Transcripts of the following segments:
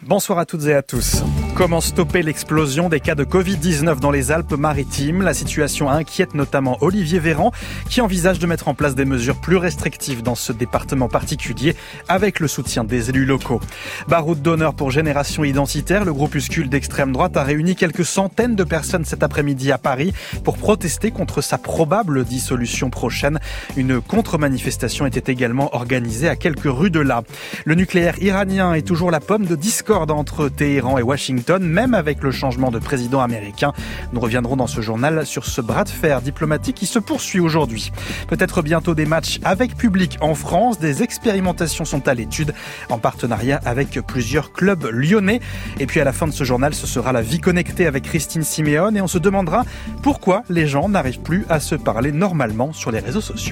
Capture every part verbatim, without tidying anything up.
Bonsoir à toutes et à tous. Comment stopper l'explosion des cas de covid dix-neuf dans les Alpes-Maritimes ? La situation inquiète notamment Olivier Véran, qui envisage de mettre en place des mesures plus restrictives dans ce département particulier, avec le soutien des élus locaux. Baroud d'honneur pour Génération Identitaire, le groupuscule d'extrême droite a réuni quelques centaines de personnes cet après-midi à Paris pour protester contre sa probable dissolution prochaine. Une contre-manifestation était également organisée à quelques rues de là. Le nucléaire iranien est toujours la pomme de discorde entre Téhéran et Washington, même avec le changement de président américain. Nous reviendrons dans ce journal sur ce bras de fer diplomatique qui se poursuit aujourd'hui. Peut-être bientôt des matchs avec public en France. Des expérimentations sont à l'étude en partenariat avec plusieurs clubs lyonnais. Et puis à la fin de ce journal, ce sera la vie connectée avec Christine Siméone et on se demandera pourquoi les gens n'arrivent plus à se parler normalement sur les réseaux sociaux.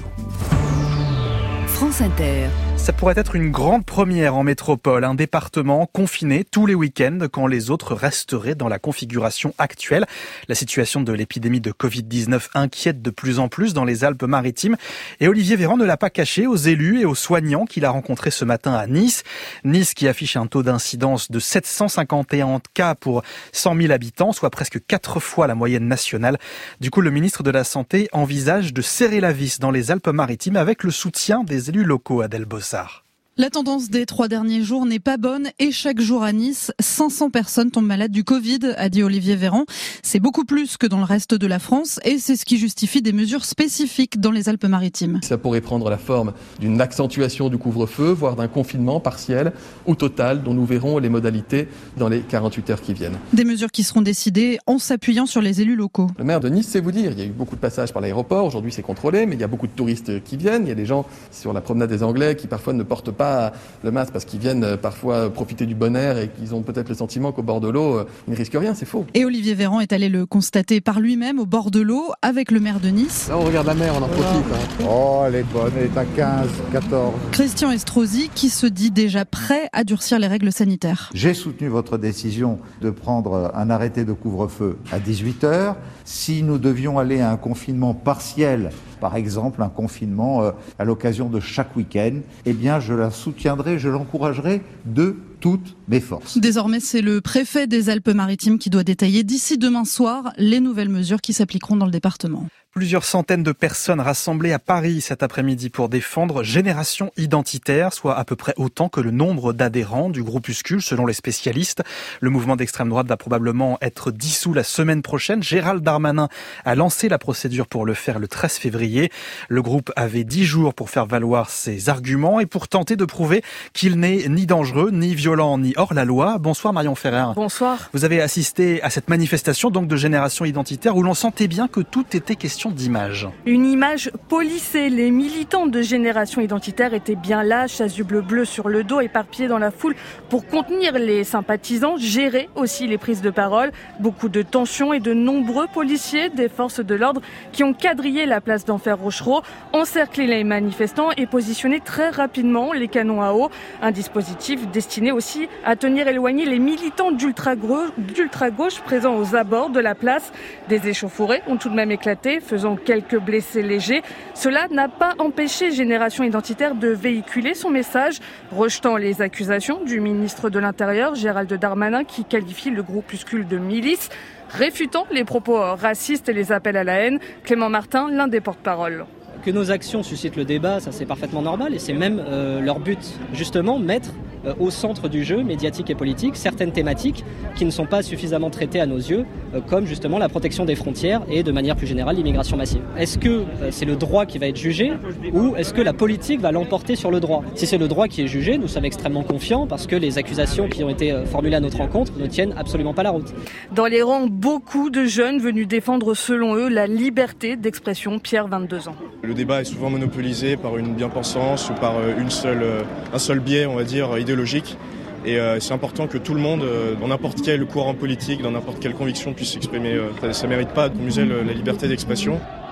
France Inter. Ça pourrait être une grande première en métropole, un département confiné tous les week-ends quand les autres resteraient dans la configuration actuelle. La situation de l'épidémie de covid dix-neuf inquiète de plus en plus dans les Alpes-Maritimes et Olivier Véran ne l'a pas caché aux élus et aux soignants qu'il a rencontrés ce matin à Nice. Nice qui affiche un taux d'incidence de sept cent cinquante et un cas pour cent mille habitants, soit presque quatre fois la moyenne nationale. Du coup, le ministre de la Santé envisage de serrer la vis dans les Alpes-Maritimes avec le soutien des élus locaux, Adèle Bossard. La tendance des trois derniers jours n'est pas bonne et chaque jour à Nice, cinq cents personnes tombent malades du Covid, a dit Olivier Véran. C'est beaucoup plus que dans le reste de la France et c'est ce qui justifie des mesures spécifiques dans les Alpes-Maritimes. Ça pourrait prendre la forme d'une accentuation du couvre-feu, voire d'un confinement partiel ou total dont nous verrons les modalités dans les quarante-huit heures qui viennent. Des mesures qui seront décidées en s'appuyant sur les élus locaux. Le maire de Nice sait vous dire, il y a eu beaucoup de passages par l'aéroport, aujourd'hui c'est contrôlé, mais il y a beaucoup de touristes qui viennent, il y a des gens sur la promenade des Anglais qui parfois ne portent pas le masque parce qu'ils viennent parfois profiter du bon air et qu'ils ont peut-être le sentiment qu'au bord de l'eau, ils ne risquent rien, c'est faux. Et Olivier Véran est allé le constater par lui-même au bord de l'eau avec le maire de Nice. Là on regarde la mer, on en profite. Hein. Oh, elle est bonne, elle est à quinze, quatorze. Christian Estrosi qui se dit déjà prêt à durcir les règles sanitaires. J'ai soutenu votre décision de prendre un arrêté de couvre-feu à dix-huit heures. Si nous devions aller à un confinement partiel, par exemple un confinement euh, à l'occasion de chaque week-end, eh bien je la soutiendrai, je l'encouragerai de toutes mes forces. Désormais, c'est le préfet des Alpes-Maritimes qui doit détailler d'ici demain soir les nouvelles mesures qui s'appliqueront dans le département. Plusieurs centaines de personnes rassemblées à Paris cet après-midi pour défendre Génération Identitaire, soit à peu près autant que le nombre d'adhérents du groupuscule selon les spécialistes. Le mouvement d'extrême droite va probablement être dissous la semaine prochaine. Gérald Darmanin a lancé la procédure pour le faire le treize février. Le groupe avait dix jours pour faire valoir ses arguments et pour tenter de prouver qu'il n'est ni dangereux, ni violent, ni hors la loi. Bonsoir Marion Ferrer. Bonsoir. Vous avez assisté à cette manifestation donc de Génération Identitaire où l'on sentait bien que tout était question d'image. Une image policée. Les militants de Génération Identitaire étaient bien là, chasuble bleu sur le dos, éparpillés dans la foule pour contenir les sympathisants, gérer aussi les prises de parole. Beaucoup de tensions et de nombreux policiers des forces de l'ordre qui ont quadrillé la place d'Enfer Rochereau, encerclé les manifestants et positionné très rapidement les canons à eau. Un dispositif destiné aussi à tenir éloignés les militants d'ultra-gauche, d'ultra-gauche présents aux abords de la place. Des échauffourées ont tout de même éclaté, faisant quelques blessés légers. Cela n'a pas empêché Génération Identitaire de véhiculer son message, rejetant les accusations du ministre de l'Intérieur, Gérald Darmanin, qui qualifie le groupuscule de milice, réfutant les propos racistes et les appels à la haine. Clément Martin, l'un des porte-parole. Que nos actions suscitent le débat, ça c'est parfaitement normal et c'est même euh, leur but, justement, mettre euh, au centre du jeu médiatique et politique certaines thématiques qui ne sont pas suffisamment traitées à nos yeux, euh, comme justement la protection des frontières et de manière plus générale l'immigration massive. Est-ce que euh, c'est le droit qui va être jugé ou est-ce que la politique va l'emporter sur le droit ? Si c'est le droit qui est jugé, nous sommes extrêmement confiants parce que les accusations qui ont été euh, formulées à notre rencontre ne tiennent absolument pas la route. Dans les rangs, beaucoup de jeunes venus défendre selon eux la liberté d'expression. Pierre, vingt-deux ans. Le débat est souvent monopolisé par une bien-pensance ou par une seule, un seul biais, on va dire, idéologique. Et euh, c'est important que tout le monde, euh, dans n'importe quel courant politique, dans n'importe quelle conviction, puisse s'exprimer. Euh, ça ne mérite pas de museler la liberté d'expression.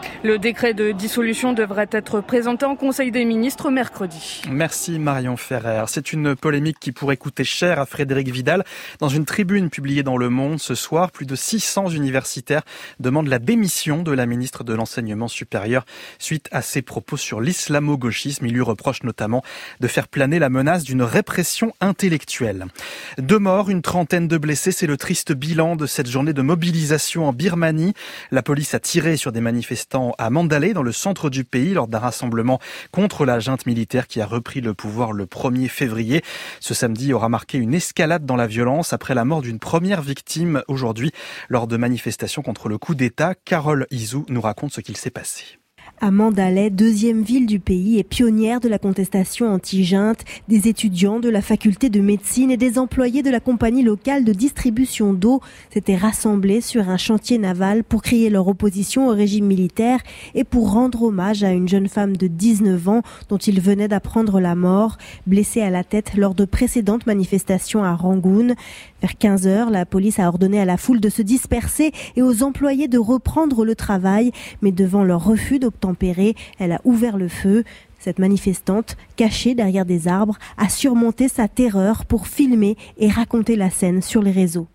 Le décret de dissolution devrait être présenté en Conseil des ministres mercredi. Merci Marion Ferrer. C'est une polémique qui pourrait coûter cher à Frédérique Vidal. Dans une tribune publiée dans Le Monde ce soir, plus de six cents universitaires demandent la démission de la ministre de l'Enseignement supérieur suite à ses propos sur l'islamo-gauchisme. Il lui reproche notamment de faire planer la menace d'une répression intellectuelle. Deux morts, une trentaine de blessés, c'est le triste bilan de cette journée de mobilisation en Birmanie. La police a tiré sur des manifestants à Mandalay, dans le centre du pays, lors d'un rassemblement contre la junte militaire qui a repris le pouvoir le premier février. Ce samedi aura marqué une escalade dans la violence après la mort d'une première victime aujourd'hui lors de manifestations contre le coup d'État. Carole Izou nous raconte ce qu'il s'est passé. À Mandalay, deuxième ville du pays et pionnière de la contestation anti-junte, des étudiants de la faculté de médecine et des employés de la compagnie locale de distribution d'eau s'étaient rassemblés sur un chantier naval pour crier leur opposition au régime militaire et pour rendre hommage à une jeune femme de dix-neuf ans dont ils venaient d'apprendre la mort, blessée à la tête lors de précédentes manifestations à Rangoon. Vers quinze heures, la police a ordonné à la foule de se disperser et aux employés de reprendre le travail, mais devant leur refus d'obtempérer, elle a ouvert le feu. Cette manifestante, cachée derrière des arbres, a surmonté sa terreur pour filmer et raconter la scène sur les réseaux.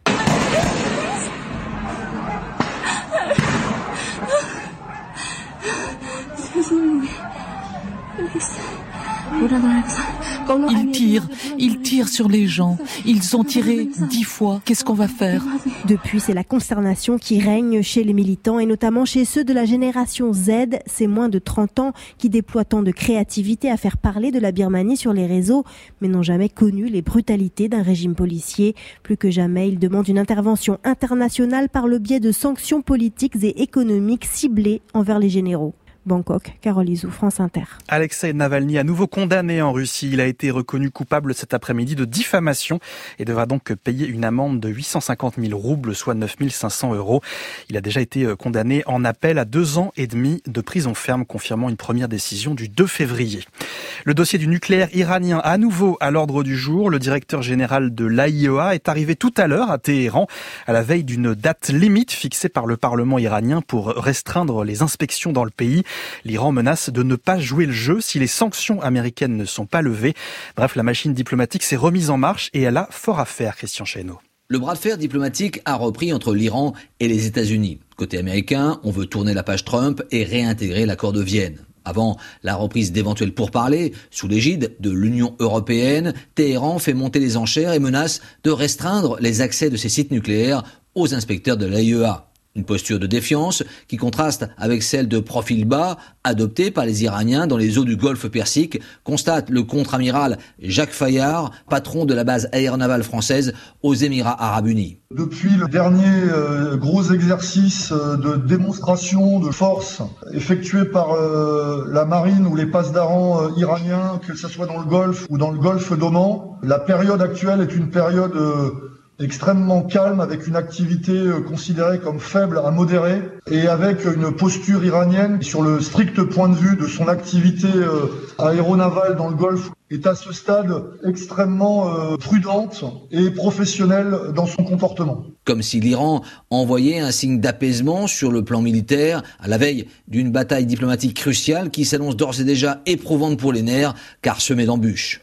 Ils tirent, ils tirent sur les gens. Ils ont tiré dix fois. Qu'est-ce qu'on va faire ? Depuis, c'est la consternation qui règne chez les militants et notamment chez ceux de la génération Z, ces moins de trente ans qui déploient tant de créativité à faire parler de la Birmanie sur les réseaux, mais n'ont jamais connu les brutalités d'un régime policier. Plus que jamais, ils demandent une intervention internationale par le biais de sanctions politiques et économiques ciblées envers les généraux. Bangkok, Carole Izou, France Inter. Alexei Navalny à nouveau condamné en Russie. Il a été reconnu coupable cet après-midi de diffamation et devra donc payer une amende de huit cent cinquante mille roubles, soit neuf mille cinq cents euros. Il a déjà été condamné en appel à deux ans et demi de prison ferme, confirmant une première décision du deux février. Le dossier du nucléaire iranien à nouveau à l'ordre du jour. Le directeur général de l'A I E A est arrivé tout à l'heure à Téhéran, à la veille d'une date limite fixée par le Parlement iranien pour restreindre les inspections dans le pays. L'Iran menace de ne pas jouer le jeu si les sanctions américaines ne sont pas levées. Bref, la machine diplomatique s'est remise en marche et elle a fort à faire, Christian Chesneau. Le bras de fer diplomatique a repris entre l'Iran et les États-Unis. Côté américain, on veut tourner la page Trump et réintégrer l'accord de Vienne. Avant la reprise d'éventuels pourparlers, sous l'égide de l'Union européenne, Téhéran fait monter les enchères et menace de restreindre les accès de ses sites nucléaires aux inspecteurs de l'A I E A. Une posture de défiance qui contraste avec celle de profil bas adoptée par les Iraniens dans les eaux du Golfe Persique, constate le contre-amiral Jacques Fayard, patron de la base aéronavale française aux Émirats Arabes Unis. Depuis le dernier euh, gros exercice euh, de démonstration de force effectué par euh, la marine ou les passedarans euh, iraniens, que ce soit dans le Golfe ou dans le Golfe d'Oman, la période actuelle est une période euh, extrêmement calme, avec une activité considérée comme faible à modérée et avec une posture iranienne sur le strict point de vue de son activité aéronavale dans le Golfe est à ce stade extrêmement prudente et professionnelle dans son comportement. Comme si l'Iran envoyait un signe d'apaisement sur le plan militaire à la veille d'une bataille diplomatique cruciale qui s'annonce d'ores et déjà éprouvante pour les nerfs car semée d'embûches.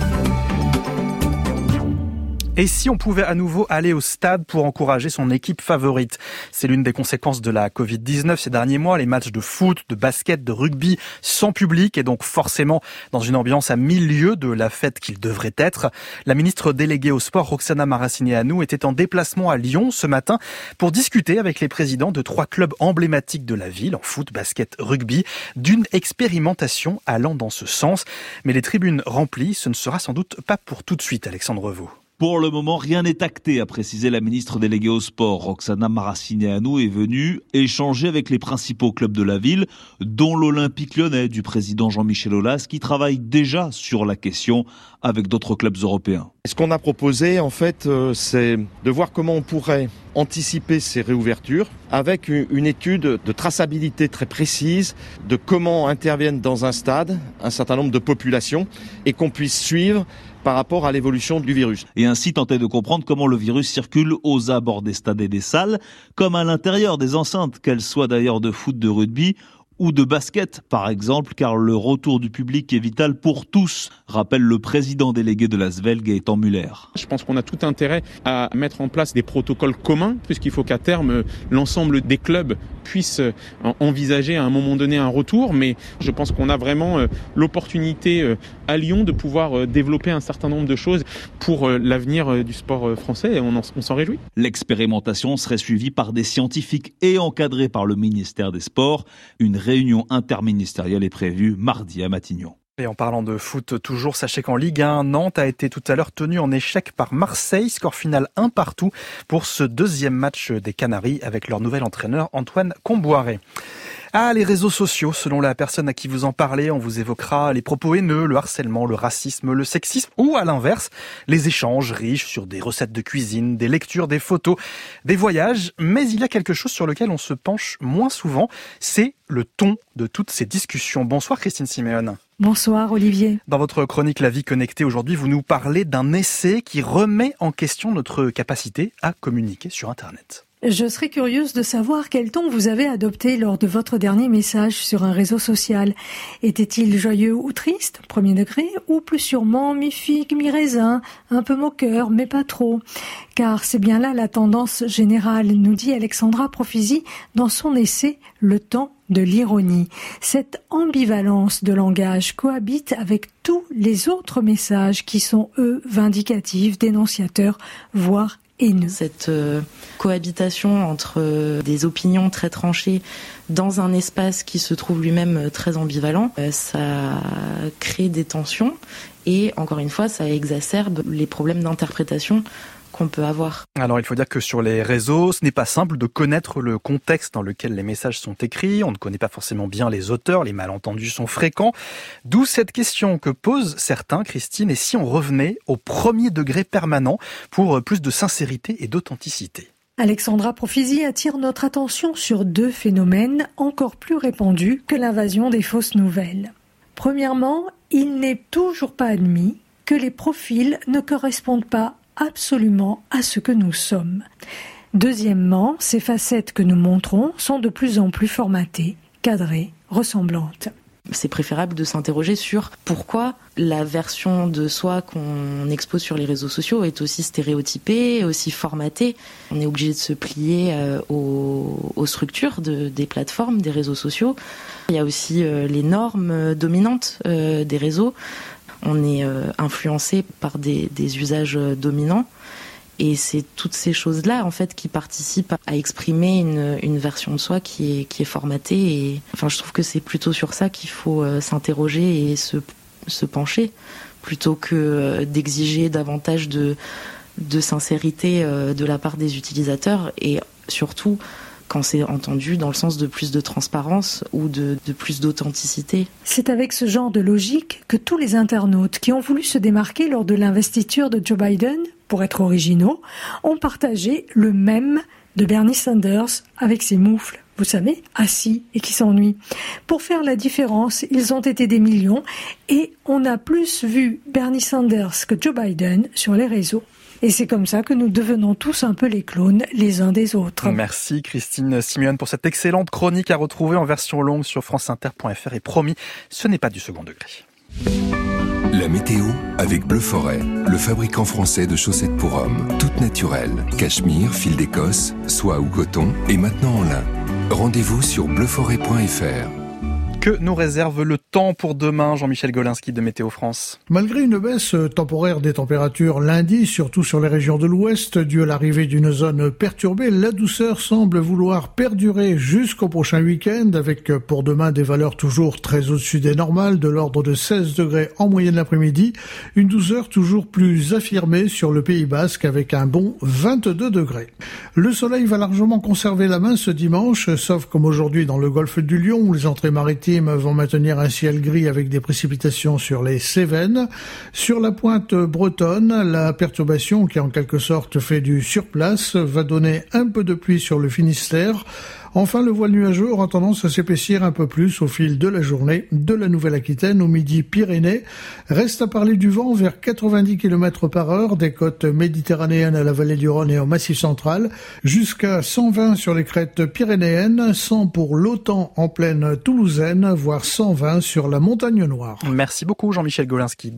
Et si on pouvait à nouveau aller au stade pour encourager son équipe favorite ? C'est l'une des conséquences de la covid dix-neuf ces derniers mois. Les matchs de foot, de basket, de rugby sans public et donc forcément dans une ambiance à mille lieues de la fête qu'il devrait être. La ministre déléguée au sport, Roxana Maracineanu, était en déplacement à Lyon ce matin pour discuter avec les présidents de trois clubs emblématiques de la ville, en foot, basket, rugby, d'une expérimentation allant dans ce sens. Mais les tribunes remplies, ce ne sera sans doute pas pour tout de suite, Alexandre Revaux. Pour le moment, rien n'est acté, a précisé la ministre déléguée au sport. Roxana Maracineanu est venue échanger avec les principaux clubs de la ville, dont l'Olympique Lyonnais du président Jean-Michel Aulas, qui travaille déjà sur la question avec d'autres clubs européens. Ce qu'on a proposé, en fait, euh, c'est de voir comment on pourrait anticiper ces réouvertures avec une étude de traçabilité très précise de comment interviennent dans un stade un certain nombre de populations et qu'on puisse suivre par rapport à l'évolution du virus. Et ainsi tenter de comprendre comment le virus circule aux abords des stades et des salles, comme à l'intérieur des enceintes, qu'elles soient d'ailleurs de foot, de rugby ou de basket, par exemple, car le retour du public est vital pour tous, rappelle le président délégué de l'Asvel, Gaëtan Muller. Je pense qu'on a tout intérêt à mettre en place des protocoles communs, puisqu'il faut qu'à terme, l'ensemble des clubs puissent envisager à un moment donné un retour, mais je pense qu'on a vraiment l'opportunité à Lyon de pouvoir développer un certain nombre de choses pour l'avenir du sport français, et on, en, on s'en réjouit. L'expérimentation serait suivie par des scientifiques et encadrée par le ministère des Sports. Une réunion interministérielle est prévue mardi à Matignon. Et en parlant de foot toujours, sachez qu'en Ligue un, Nantes a été tout à l'heure tenu en échec par Marseille. Score final un partout pour ce deuxième match des Canaries avec leur nouvel entraîneur Antoine Comboiré. Ah, les réseaux sociaux, selon la personne à qui vous en parlez, on vous évoquera les propos haineux, le harcèlement, le racisme, le sexisme ou à l'inverse, les échanges riches sur des recettes de cuisine, des lectures, des photos, des voyages. Mais il y a quelque chose sur lequel on se penche moins souvent, c'est le ton de toutes ces discussions. Bonsoir Christine Siméon. Bonsoir Olivier. Dans votre chronique La vie connectée aujourd'hui, vous nous parlez d'un essai qui remet en question notre capacité à communiquer sur Internet. Je serais curieuse de savoir quel ton vous avez adopté lors de votre dernier message sur un réseau social. Était-il joyeux ou triste, premier degré, ou plus sûrement mi-figue, mi-raisin, un peu moqueur, mais pas trop? Car c'est bien là la tendance générale, nous dit Alexandra Profisi dans son essai « Le temps de l'ironie ». Cette ambivalence de langage cohabite avec tous les autres messages qui sont, eux, vindicatifs, dénonciateurs, voire haineux. Cette euh, cohabitation entre euh, des opinions très tranchées dans un espace qui se trouve lui-même euh, très ambivalent, euh, ça crée des tensions et, encore une fois, ça exacerbe les problèmes d'interprétation qu'on peut avoir. Alors il faut dire que sur les réseaux, ce n'est pas simple de connaître le contexte dans lequel les messages sont écrits. On ne connaît pas forcément bien les auteurs, les malentendus sont fréquents. D'où cette question que posent certains, Christine, et si on revenait au premier degré permanent pour plus de sincérité et d'authenticité? Alexandra Profisi attire notre attention sur deux phénomènes encore plus répandus que l'invasion des fausses nouvelles. Premièrement, il n'est toujours pas admis que les profils ne correspondent pas absolument à ce que nous sommes. Deuxièmement, ces facettes que nous montrons sont de plus en plus formatées, cadrées, ressemblantes. C'est préférable de s'interroger sur pourquoi la version de soi qu'on expose sur les réseaux sociaux est aussi stéréotypée, aussi formatée. On est obligé de se plier euh, aux, aux structures de, des plateformes, des réseaux sociaux. Il y a aussi euh, les normes dominantes euh, des réseaux. On est euh, influencé par des, des usages euh, dominants et c'est toutes ces choses-là en fait qui participent à exprimer une, une version de soi qui est, qui est formatée et enfin je trouve que c'est plutôt sur ça qu'il faut euh, s'interroger et se, se pencher plutôt que euh, d'exiger davantage de, de sincérité euh, de la part des utilisateurs et surtout quand c'est entendu dans le sens de plus de transparence ou de, de plus d'authenticité. C'est avec ce genre de logique que tous les internautes qui ont voulu se démarquer lors de l'investiture de Joe Biden, pour être originaux, ont partagé le mème de Bernie Sanders avec ses moufles, vous savez, assis et qui s'ennuie. Pour faire la différence, ils ont été des millions et on a plus vu Bernie Sanders que Joe Biden sur les réseaux. Et c'est comme ça que nous devenons tous un peu les clones les uns des autres. Merci Christine Siméon pour cette excellente chronique à retrouver en version longue sur franceinter point f r. Et promis, ce n'est pas du second degré. La météo avec Bleu Forêt, le fabricant français de chaussettes pour hommes. Toutes naturelles, cachemire, fil d'Écosse, soie ou coton et maintenant en lin. Rendez-vous sur bleu forêt point f r. Que nous réserve le temps pour demain, Jean-Michel Golinski de Météo France? Malgré une baisse temporaire des températures lundi, surtout sur les régions de l'ouest, due à l'arrivée d'une zone perturbée, la douceur semble vouloir perdurer jusqu'au prochain week-end, avec pour demain des valeurs toujours très au-dessus des normales, de l'ordre de seize degrés en moyenne l'après-midi, une douceur toujours plus affirmée sur le Pays Basque, avec un bon vingt-deux degrés. Le soleil va largement conserver la main ce dimanche, sauf comme aujourd'hui dans le golfe du Lion, où les entrées maritimes vont maintenir un ciel gris avec des précipitations sur les Cévennes. Sur la pointe bretonne, la perturbation qui en quelque sorte fait du surplace va donner un peu de pluie sur le Finistère. Enfin, le voile nuageux aura tendance à s'épaissir un peu plus au fil de la journée, de la Nouvelle-Aquitaine au Midi-Pyrénées. Reste à parler du vent vers quatre-vingt-dix kilomètres par heure des côtes méditerranéennes à la vallée du Rhône et au Massif central, jusqu'à cent vingt sur les crêtes pyrénéennes, cent pour l'Autan en plaine toulousaine, voire cent vingt sur la Montagne Noire. Merci beaucoup Jean-Michel Golinski.